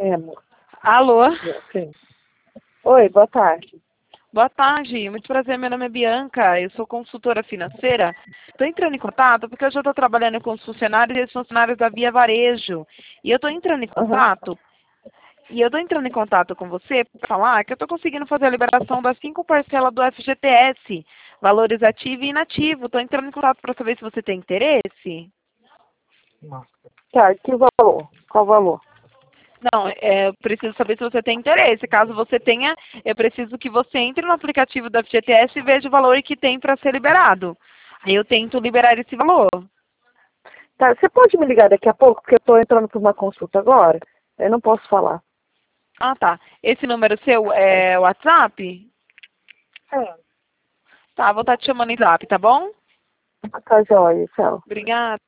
É, amor. Alô? Sim. Oi, boa tarde. Boa tarde, muito prazer, meu nome é Bianca, eu sou consultora financeira. Estou entrando em contato porque eu já estou trabalhando com os funcionários e os funcionários da Via Varejo. E eu estou entrando em Aham. contato, com você para falar que eu estou conseguindo fazer a liberação das 5 parcelas do FGTS, valores ativo e inativo. Estou entrando em contato para saber se você tem interesse. Tá, que valor? Qual valor? Não, eu preciso saber se você tem interesse. Caso você tenha, eu preciso que você entre no aplicativo da FGTS e veja o valor que tem para ser liberado. Aí eu tento liberar esse valor. Tá, você pode me ligar daqui a pouco, porque eu estou entrando para uma consulta agora. Eu não posso falar. Ah, tá. Esse número seu é o WhatsApp? É. Tá, vou estar te chamando em WhatsApp, tá bom? Tá joia, tchau. Obrigada.